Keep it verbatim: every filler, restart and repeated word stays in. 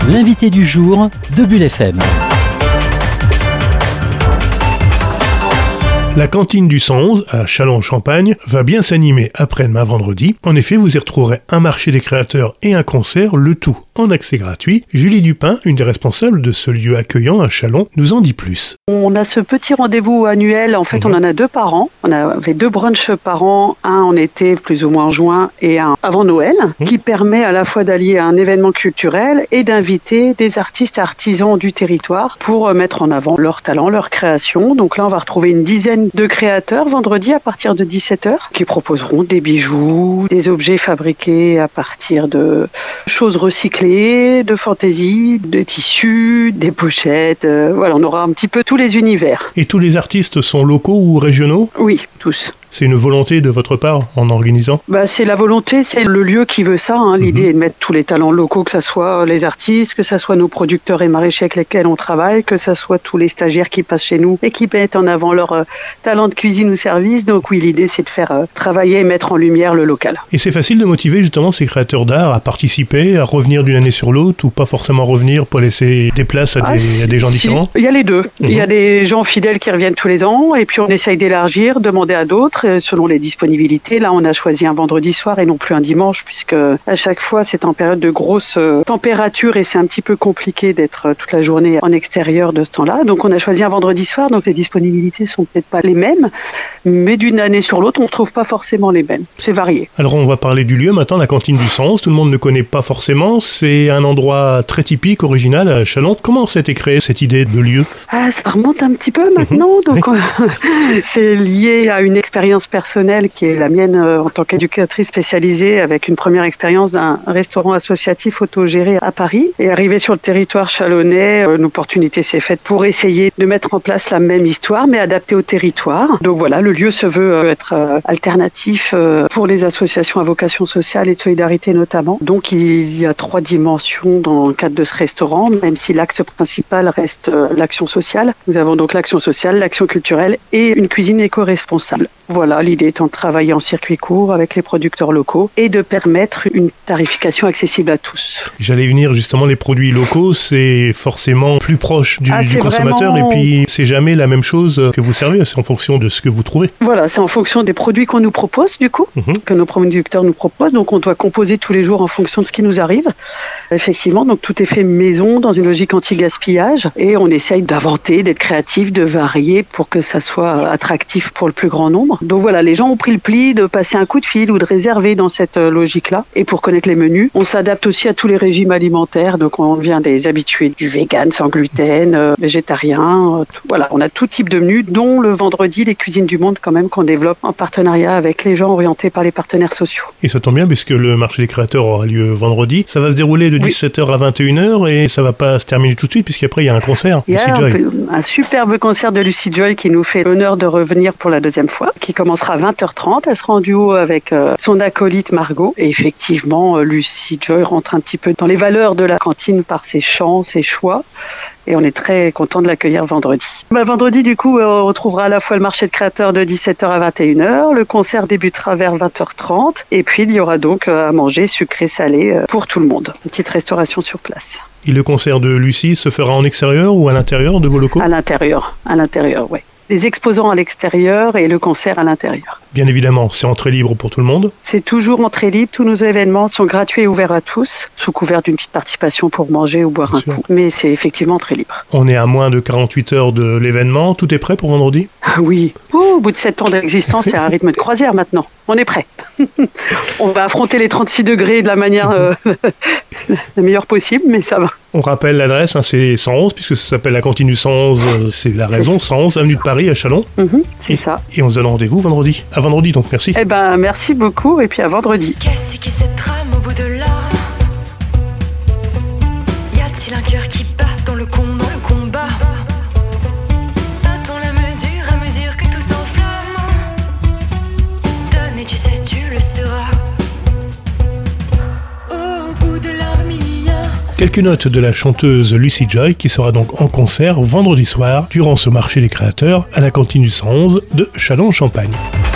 L'invité du jour de Bulle F M. La cantine du cent onze à Châlons-en-Champagne va bien s'animer après-demain vendredi. En effet, vous y retrouverez un marché des créateurs et un concert, le tout en accès gratuit. Julie Dupin, une des responsables de ce lieu accueillant à Châlons, nous en dit plus. On a ce petit rendez-vous annuel, en fait mmh. on en a deux par an. On avait deux brunchs par an, un en été plus ou moins en juin et un avant Noël, mmh. qui permet à la fois d'allier un événement culturel et d'inviter des artistes et artisans du territoire pour mettre en avant leur talent, leur création. Donc là on va retrouver une dizaine de créateurs vendredi à partir de dix-sept heures qui proposeront des bijoux, des objets fabriqués à partir de choses recyclées, de fantaisie, de tissus, des pochettes. Euh, voilà, on aura un petit peu tous les univers. Et tous les artistes sont locaux ou régionaux ? Oui, tous. C'est une volonté de votre part en organisant ? Bah, c'est la volonté, c'est le lieu qui veut ça. Hein. L'idée mmh. est de mettre tous les talents locaux, que ce soit les artistes, que ce soit nos producteurs et maraîchers avec lesquels on travaille, que ce soit tous les stagiaires qui passent chez nous et qui mettent en avant leur euh, talent de cuisine ou service. Donc oui, l'idée c'est de faire euh, travailler et mettre en lumière le local. Et c'est facile de motiver justement ces créateurs d'art à participer, à revenir d'une année sur l'autre ou pas forcément revenir pour laisser des places à, ah, des, si, à des gens si. différents ? Il y a les deux. Mmh. Il y a des gens fidèles qui reviennent tous les ans et puis on essaye d'élargir, demander à d'autres selon les disponibilités. Là, on a choisi un vendredi soir et non plus un dimanche puisque à chaque fois, c'est en période de grosse température et c'est un petit peu compliqué d'être toute la journée en extérieur de ce temps-là. Donc, on a choisi un vendredi soir. Donc, les disponibilités sont peut-être pas les mêmes, mais d'une année sur l'autre, on ne trouve pas forcément les mêmes. C'est varié. Alors, on va parler du lieu maintenant, la cantine du cent onze. Tout le monde ne connaît pas forcément. C'est un endroit très typique, original à Châlons. Comment ça a été créé, cette idée de lieu ? Ah, ça remonte un petit peu maintenant. Mmh. Donc, oui. C'est lié à une expérience personnelle qui est la mienne euh, en tant qu'éducatrice spécialisée avec une première expérience d'un restaurant associatif autogéré à Paris. Et arrivé sur le territoire chalonnais, euh, une opportunité s'est faite pour essayer de mettre en place la même histoire mais adaptée au territoire. Donc voilà, le lieu se veut euh, être euh, alternatif euh, pour les associations à vocation sociale et de solidarité notamment. Donc il y a trois dimensions dans le cadre de ce restaurant, même si l'axe principal reste euh, l'action sociale. Nous avons donc l'action sociale, l'action culturelle et une cuisine éco-responsable. Voilà, l'idée étant de travailler en circuit court avec les producteurs locaux et de permettre une tarification accessible à tous. J'allais venir justement, les produits locaux, c'est forcément plus proche du, ah, du consommateur vraiment... et puis c'est jamais la même chose que vous servez, c'est en fonction de ce que vous trouvez. Voilà, c'est en fonction des produits qu'on nous propose du coup, mmh. que nos producteurs nous proposent, donc on doit composer tous les jours en fonction de ce qui nous arrive. Effectivement, donc tout est fait maison dans une logique anti-gaspillage et on essaye d'inventer, d'être créatif, de varier pour que ça soit attractif pour le plus grand nombre. Donc voilà, les gens ont pris le pli de passer un coup de fil ou de réserver dans cette logique-là. Et pour connaître les menus, on s'adapte aussi à tous les régimes alimentaires. Donc on vient des habitués du vegan, sans gluten, euh, végétarien. Euh, tout, voilà, on a tout type de menus, dont le vendredi, les cuisines du monde quand même qu'on développe en partenariat avec les gens orientés par les partenaires sociaux. Et ça tombe bien puisque le marché des créateurs aura lieu vendredi. Ça va se dérouler de dix-sept heures oui. à vingt et une heures et ça va pas se terminer tout de suite puisqu'après il y a un concert. Il y a un, peu, un superbe concert de Lucy Joy qui nous fait l'honneur de revenir pour la deuxième fois, qui commencera à vingt heures trente. Elle sera en duo avec euh, son acolyte Margot. Et effectivement, euh, Lucy Joy rentre un petit peu dans les valeurs de la cantine par ses chants, ses choix. Et on est très content de l'accueillir vendredi. Bah, vendredi, du coup, on retrouvera à la fois le marché de créateurs de dix-sept heures à vingt et une heures. Le concert débutera vers vingt heures trente. Et puis, il y aura donc à manger sucré, salé pour tout le monde. Une petite restauration sur place. Et le concert de Lucie se fera en extérieur ou à l'intérieur de vos locaux ? À l'intérieur, à l'intérieur, oui. Les exposants à l'extérieur et le concert à l'intérieur. Bien évidemment, c'est entrée libre pour tout le monde. C'est toujours entrée libre. Tous nos événements sont gratuits et ouverts à tous, sous couvert d'une petite participation pour manger ou boire Bien un sûr. coup. Mais c'est effectivement entrée libre. On est à moins de quarante-huit heures de l'événement. Tout est prêt pour vendredi ? Oui. Oh, au bout de sept ans d'existence, c'est un rythme de croisière maintenant. On est prêt. On va affronter les trente-six degrés de la manière euh, la meilleure possible, mais ça va. On rappelle l'adresse, hein, c'est cent onze, puisque ça s'appelle la cantine du cent onze, euh, c'est la raison, cent onze avenue de Paris à Châlons. Mm-hmm, c'est et, ça. Et on se donne rendez-vous vendredi. À vendredi, donc merci. Eh ben, merci beaucoup, et puis à vendredi. Qu'est-ce qui cette trame au bout de l'arme ? Y a-t-il un cœur qui bat dans le combat, le combat ? A-t-on la mesure à mesure que tout s'enflamme ? Donne et tu sais, tu le seras. Au bout de l'arme, il y a... Quelques notes de la chanteuse Lucy Joy qui sera donc en concert vendredi soir durant ce marché des créateurs à la cantine du cent onze de Châlons-en-Champagne.